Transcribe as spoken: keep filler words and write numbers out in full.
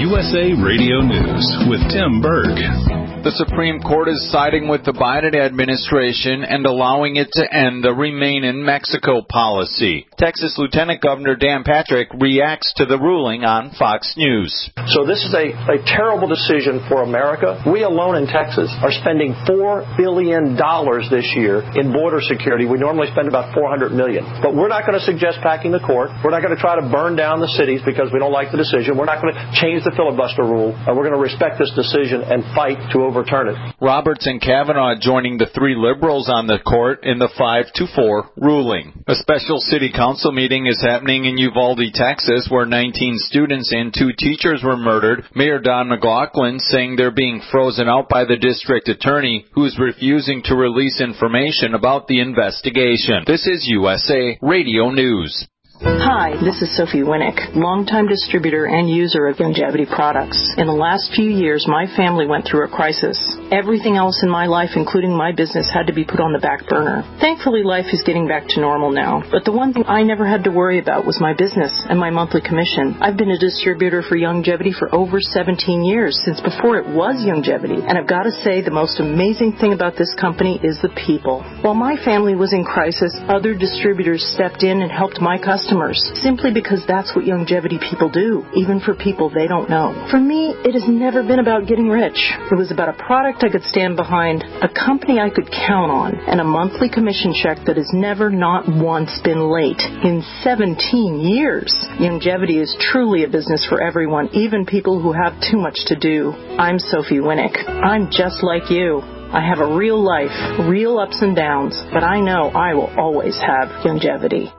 U S A Radio News with Tim Berg. The Supreme Court is siding with the Biden administration and allowing it to end the Remain in Mexico policy. Texas Lieutenant Governor Dan Patrick reacts to the ruling on Fox News. So this is a, a terrible decision for America. We alone in Texas are spending four billion dollars this year in border security. We normally spend about four hundred million dollars. But we're not going to suggest packing the court. We're not going to try to burn down the cities because we don't like the decision. We're not going to change the filibuster rule. Uh, we're going to respect this decision and fight to overturn it. Roberts and Kavanaugh joining the three liberals on the court in the five to four ruling. A special city council meeting is happening in Uvalde, Texas, where nineteen students and two teachers were murdered. Mayor Don McLaughlin saying they're being frozen out by the district attorney, who's refusing to release information about the investigation. This is U S A Radio News. Hi, this is Sophie Winnick, longtime distributor and user of Youngevity products. In the last few years, my family went through a crisis. Everything else in my life, including my business, had to be put on the back burner. Thankfully, life is getting back to normal now. But the one thing I never had to worry about was my business and my monthly commission. I've been a distributor for Youngevity for over seventeen years, since before it was Youngevity. And I've got to say, the most amazing thing about this company is the people. While my family was in crisis, other distributors stepped in and helped my customers. Customers, simply because that's what Youngevity people do, even for people they don't know. For me, it has never been about getting rich. It was about a product I could stand behind, a company I could count on, and a monthly commission check that has never, not once, been late in seventeen years. Youngevity is truly a business for everyone, even people who have too much to do. I'm Sophie Winnick. I'm just like you. I have a real life, real ups and downs, but I know I will always have Youngevity.